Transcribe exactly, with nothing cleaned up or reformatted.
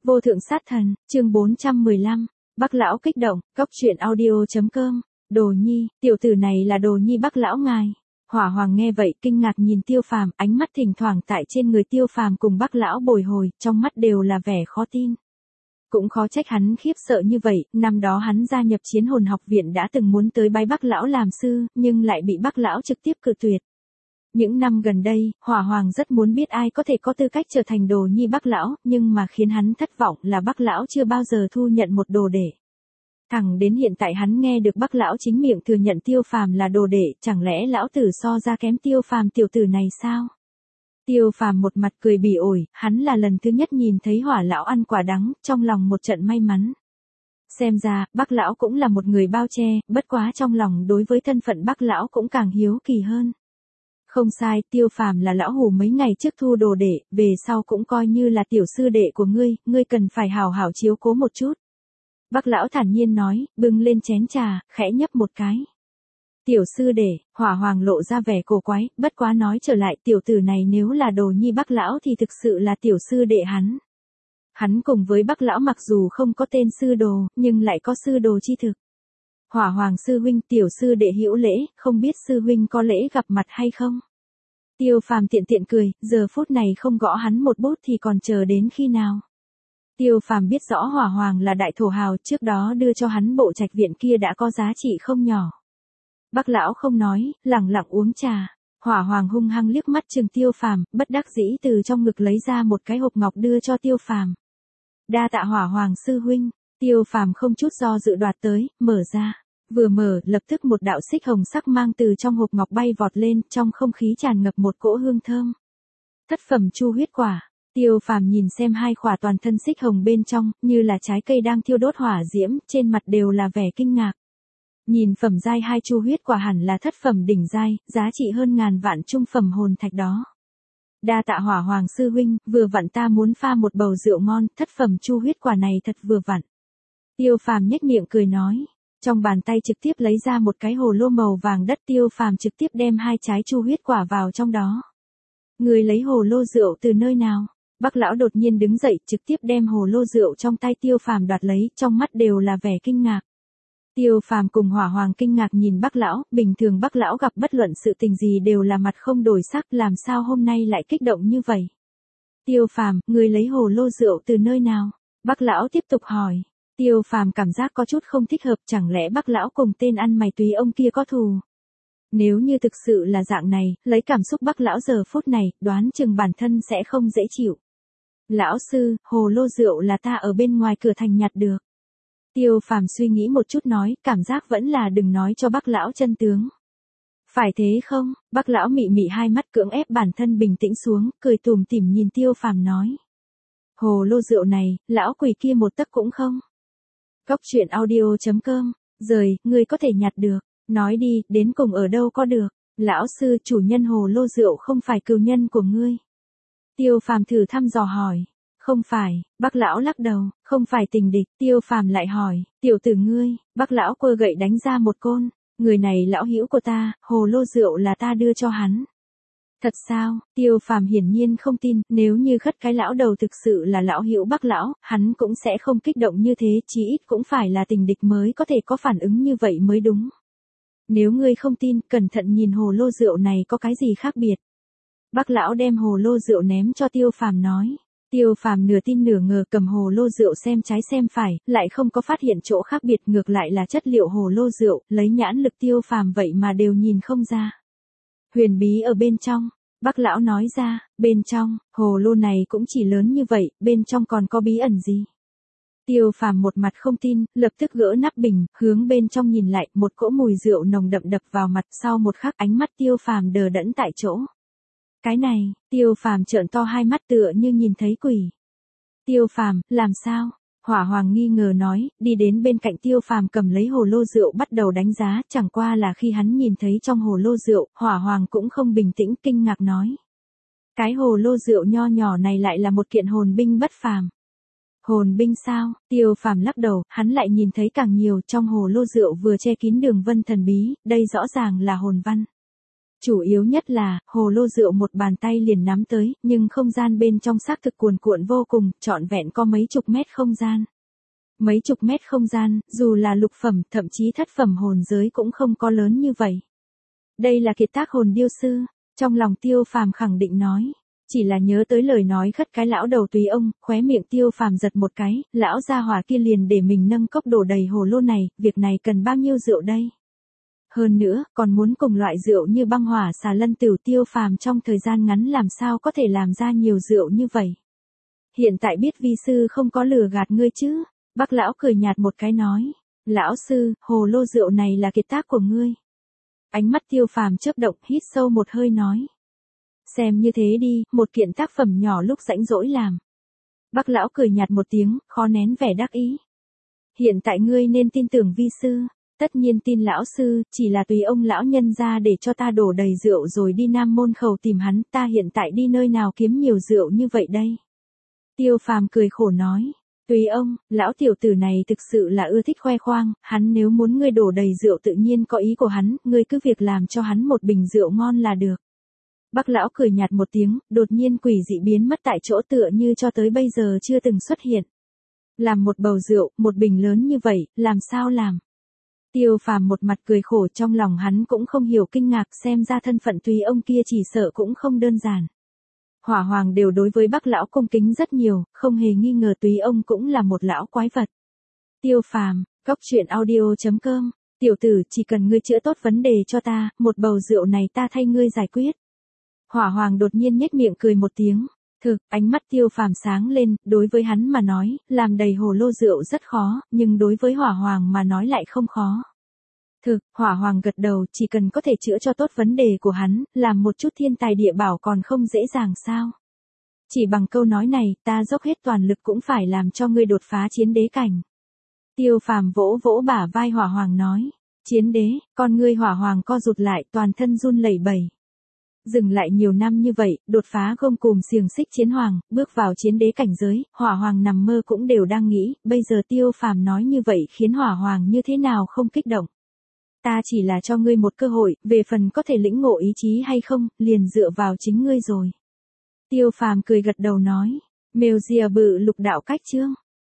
Vô thượng sát thần, chương bốn trăm mười lăm, Bác lão kích động, cóc truyện audio chấm com, Đồ Nhi, tiểu tử này là Đồ Nhi Bác lão ngài. Hỏa Hoàng nghe vậy kinh ngạc nhìn Tiêu Phàm, ánh mắt thỉnh thoảng tại trên người Tiêu Phàm cùng Bác lão bồi hồi, trong mắt đều là vẻ khó tin. Cũng khó trách hắn khiếp sợ như vậy, năm đó hắn gia nhập Chiến Hồn học viện đã từng muốn tới bái Bác lão làm sư, nhưng lại bị Bác lão trực tiếp cự tuyệt. Những năm gần đây, Hỏa Hoàng rất muốn biết ai có thể có tư cách trở thành Đồ Nhi Bác lão, nhưng mà khiến hắn thất vọng là Bác lão chưa bao giờ thu nhận một đồ đệ. Thẳng đến hiện tại hắn nghe được Bác lão chính miệng thừa nhận Tiêu Phàm là đồ đệ, chẳng lẽ lão tử so ra kém Tiêu Phàm tiểu tử này sao? Tiêu Phàm một mặt cười bỉ ổi, hắn là lần thứ nhất nhìn thấy Hỏa lão ăn quả đắng, trong lòng một trận may mắn. Xem ra, Bác lão cũng là một người bao che, bất quá trong lòng đối với thân phận Bác lão cũng càng hiếu kỳ hơn. Không sai, Tiêu Phàm là lão hủ mấy ngày trước thu đồ đệ, về sau cũng coi như là tiểu sư đệ của ngươi, ngươi cần phải hào hảo chiếu cố một chút. Bác lão thản nhiên nói, bưng lên chén trà, khẽ nhấp một cái. Tiểu sư đệ, Hỏa Hoàng lộ ra vẻ cổ quái, bất quá nói trở lại tiểu tử này nếu là Đồ Nhi Bác lão thì thực sự là tiểu sư đệ hắn. Hắn cùng với Bác lão mặc dù không có tên sư đồ, nhưng lại có sư đồ chi thực. Hỏa Hoàng sư huynh, tiểu sư đệ hữu lễ, không biết sư huynh có lễ gặp mặt hay không? Tiêu Phàm tiện tiện cười, giờ phút này không gõ hắn một bút thì còn chờ đến khi nào? Tiêu Phàm biết rõ Hỏa Hoàng là đại thổ hào, trước đó đưa cho hắn bộ trạch viện kia đã có giá trị không nhỏ. Bác lão không nói, lẳng lặng uống trà. Hỏa Hoàng hung hăng liếc mắt chừng Tiêu Phàm, bất đắc dĩ từ trong ngực lấy ra một cái hộp ngọc đưa cho Tiêu Phàm. Đa tạ Hỏa Hoàng sư huynh. Tiêu Phàm không chút do dự đoạt tới, mở ra. Vừa mở, lập tức một đạo xích hồng sắc mang từ trong hộp ngọc bay vọt lên, trong không khí tràn ngập một cỗ hương thơm. Thất phẩm chu huyết quả. Tiêu Phàm nhìn xem hai quả toàn thân xích hồng bên trong, như là trái cây đang thiêu đốt hỏa diễm, trên mặt đều là vẻ kinh ngạc. Nhìn phẩm giai hai chu huyết quả hẳn là thất phẩm đỉnh giai, giá trị hơn ngàn vạn trung phẩm hồn thạch đó. Đa tạ Hỏa Hoàng sư huynh, vừa vặn ta muốn pha một bầu rượu ngon, thất phẩm chu huyết quả này thật vừa vặn. Tiêu Phàm nhếch miệng cười nói. Trong bàn tay trực tiếp lấy ra một cái hồ lô màu vàng đất, Tiêu Phàm trực tiếp đem hai trái chu huyết quả vào trong đó. Người lấy hồ lô rượu từ nơi nào? Bác lão đột nhiên đứng dậy, trực tiếp đem hồ lô rượu trong tay Tiêu Phàm đoạt lấy, trong mắt đều là vẻ kinh ngạc. Tiêu Phàm cùng Hỏa Hoàng kinh ngạc nhìn Bác lão, bình thường Bác lão gặp bất luận sự tình gì đều là mặt không đổi sắc, làm sao hôm nay lại kích động như vậy? Tiêu Phàm, người lấy hồ lô rượu từ nơi nào? Bác lão tiếp tục hỏi. Tiêu Phàm cảm giác có chút không thích hợp, chẳng lẽ Bác lão cùng tên ăn mày túy ông kia có thù? Nếu như thực sự là dạng này, lấy cảm xúc Bác lão giờ phút này, đoán chừng bản thân sẽ không dễ chịu. Lão sư, hồ lô rượu là ta ở bên ngoài cửa thành nhặt được. Tiêu Phàm suy nghĩ một chút nói, cảm giác vẫn là đừng nói cho Bác lão chân tướng. Phải thế không? Bác lão mị mị hai mắt cưỡng ép bản thân bình tĩnh xuống, cười tủm tỉm nhìn Tiêu Phàm nói. Hồ lô rượu này, lão quỷ kia một tấc cũng không. Cóc truyện audio chấm com, rời, ngươi có thể nhặt được, nói đi, đến cùng ở đâu có được, lão sư chủ nhân hồ lô rượu không phải cừu nhân của ngươi. Tiêu Phàm thử thăm dò hỏi, không phải, Bác lão lắc đầu, không phải tình địch, Tiêu Phàm lại hỏi, tiểu tử ngươi, Bác lão quơ gậy đánh ra một côn, người này lão hữu của ta, hồ lô rượu là ta đưa cho hắn. Thật sao? Tiêu Phàm hiển nhiên không tin, nếu như khất cái lão đầu thực sự là lão hữu Bác lão, hắn cũng sẽ không kích động như thế, chí ít cũng phải là tình địch mới có thể có phản ứng như vậy mới đúng. Nếu ngươi không tin, cẩn thận nhìn hồ lô rượu này có cái gì khác biệt. Bác lão đem hồ lô rượu ném cho Tiêu Phàm nói. Tiêu Phàm nửa tin nửa ngờ cầm hồ lô rượu xem trái xem phải, lại không có phát hiện chỗ khác biệt, ngược lại là chất liệu hồ lô rượu, lấy nhãn lực Tiêu Phàm vậy mà đều nhìn không ra. Huyền bí ở bên trong, Bác lão nói ra, bên trong, hồ lô này cũng chỉ lớn như vậy, bên trong còn có bí ẩn gì? Tiêu Phàm một mặt không tin, lập tức gỡ nắp bình, hướng bên trong nhìn lại, một cỗ mùi rượu nồng đậm đập vào mặt, sau một khắc ánh mắt Tiêu Phàm đờ đẫn tại chỗ. Cái này, Tiêu Phàm trợn to hai mắt tựa như nhìn thấy quỷ. Tiêu Phàm, làm sao? Hỏa Hoàng nghi ngờ nói, đi đến bên cạnh Tiêu Phàm cầm lấy hồ lô rượu bắt đầu đánh giá, chẳng qua là khi hắn nhìn thấy trong hồ lô rượu, Hỏa Hoàng cũng không bình tĩnh, kinh ngạc nói. Cái hồ lô rượu nho nhỏ này lại là một kiện hồn binh bất phàm. Hồn binh sao? Tiêu Phàm lắc đầu, hắn lại nhìn thấy càng nhiều, trong hồ lô rượu vừa che kín đường vân thần bí, đây rõ ràng là hồn văn. Chủ yếu nhất là, hồ lô rượu một bàn tay liền nắm tới, nhưng không gian bên trong xác thực cuồn cuộn vô cùng, trọn vẹn có mấy chục mét không gian. Mấy chục mét không gian, dù là lục phẩm, thậm chí thất phẩm hồn giới cũng không có lớn như vậy. Đây là kiệt tác hồn điêu sư, trong lòng Tiêu Phàm khẳng định nói. Chỉ là nhớ tới lời nói khất cái lão đầu tùy ông, khóe miệng Tiêu Phàm giật một cái, lão gia hỏa kia liền để mình nâng cốc đổ đầy hồ lô này, việc này cần bao nhiêu rượu đây? Hơn nữa, còn muốn cùng loại rượu như băng hỏa xà lân tửu. Tiêu Phàm trong thời gian ngắn làm sao có thể làm ra nhiều rượu như vậy? Hiện tại biết vi sư không có lừa gạt ngươi chứ? Bác lão cười nhạt một cái nói. Lão sư, hồ lô rượu này là kiệt tác của ngươi. Ánh mắt Tiêu Phàm chớp động, hít sâu một hơi nói. Xem như thế đi, một kiện tác phẩm nhỏ lúc rãnh rỗi làm. Bác lão cười nhạt một tiếng, khó nén vẻ đắc ý. Hiện tại ngươi nên tin tưởng vi sư. Tất nhiên tin lão sư, chỉ là tùy ông lão nhân ra để cho ta đổ đầy rượu rồi đi Nam Môn Khẩu tìm hắn, ta hiện tại đi nơi nào kiếm nhiều rượu như vậy đây? Tiêu Phàm cười khổ nói. Tùy ông, lão tiểu tử này thực sự là ưa thích khoe khoang, hắn nếu muốn ngươi đổ đầy rượu tự nhiên có ý của hắn, ngươi cứ việc làm cho hắn một bình rượu ngon là được. Bác lão cười nhạt một tiếng, đột nhiên quỷ dị biến mất tại chỗ tựa như cho tới bây giờ chưa từng xuất hiện. Làm một bầu rượu, một bình lớn như vậy, làm sao làm? Tiêu Phàm một mặt cười khổ, trong lòng hắn cũng không hiểu kinh ngạc, xem ra thân phận tùy ông kia chỉ sợ cũng không đơn giản. Hỏa Hoàng đều đối với Bác lão cung kính rất nhiều, không hề nghi ngờ tùy ông cũng là một lão quái vật. Tiêu Phàm, Cốc Truyện Audio chấm com, tiểu tử, chỉ cần ngươi chữa tốt vấn đề cho ta, một bầu rượu này ta thay ngươi giải quyết. Hỏa Hoàng đột nhiên nhếch miệng cười một tiếng. Thực, ánh mắt Tiêu Phàm sáng lên, đối với hắn mà nói, làm đầy hồ lô rượu rất khó, nhưng đối với Hỏa Hoàng mà nói lại không khó. Thực, Hỏa Hoàng gật đầu, chỉ cần có thể chữa cho tốt vấn đề của hắn, làm một chút thiên tài địa bảo còn không dễ dàng sao? Chỉ bằng câu nói này, ta dốc hết toàn lực cũng phải làm cho ngươi đột phá chiến đế cảnh. Tiêu Phàm vỗ vỗ bả vai Hỏa Hoàng nói. Chiến đế, con ngươi Hỏa Hoàng co rụt lại, toàn thân run lẩy bẩy. Dừng lại nhiều năm như vậy, đột phá gông cùm xiềng xích chiến hoàng, bước vào chiến đế cảnh giới, Hỏa Hoàng nằm mơ cũng đều đang nghĩ, bây giờ Tiêu Phàm nói như vậy khiến Hỏa Hoàng như thế nào không kích động. Ta chỉ là cho ngươi một cơ hội, về phần có thể lĩnh ngộ ý chí hay không, liền dựa vào chính ngươi rồi. Tiêu Phàm cười gật đầu nói, Mèo Dìa Bự Lục Đạo Cách Chương.